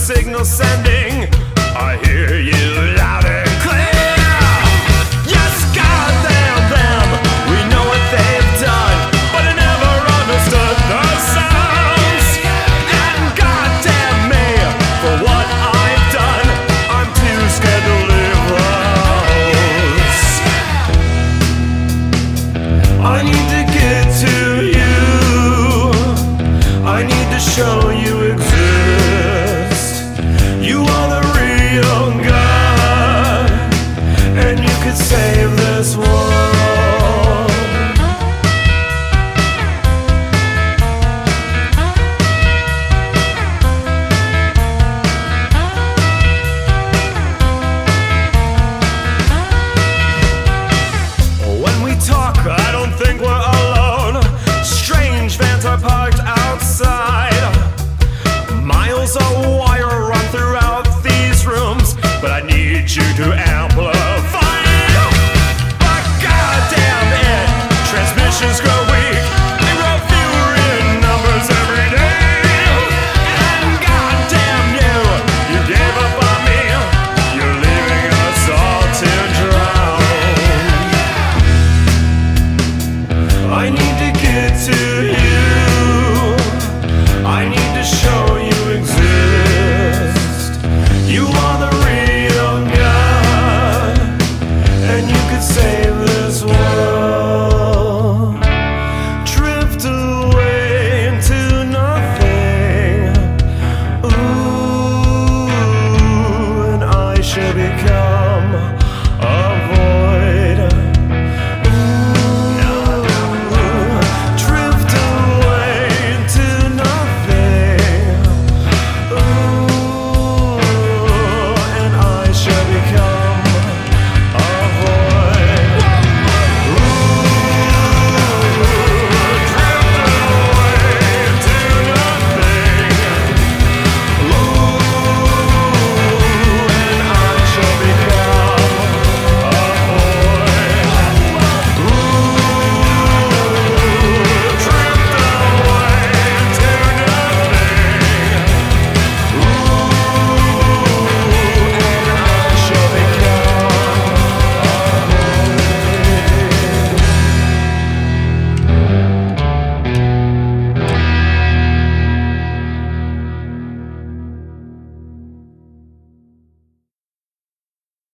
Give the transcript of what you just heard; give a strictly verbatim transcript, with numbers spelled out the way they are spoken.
signal sending. I hear you loud and clear. Yes, goddamn them, we know what they've done, but I never understood the sounds. And goddamn me for what I've done, I'm too scared to leave those. I need to get to you, I need to show you exist. You are the real God, and you could save this world. When we talk, I don't think we're alone. Strange vans are parked outside. Miles of wire run throughout these rooms, but I need you to amplify. But goddamn it, transmissions grow weak. They grow fewer in numbers every day. And goddamn you, you gave up on me. You're leaving us all to drown. I need to get to you, I need to show you exist. You are the real God, and you could save the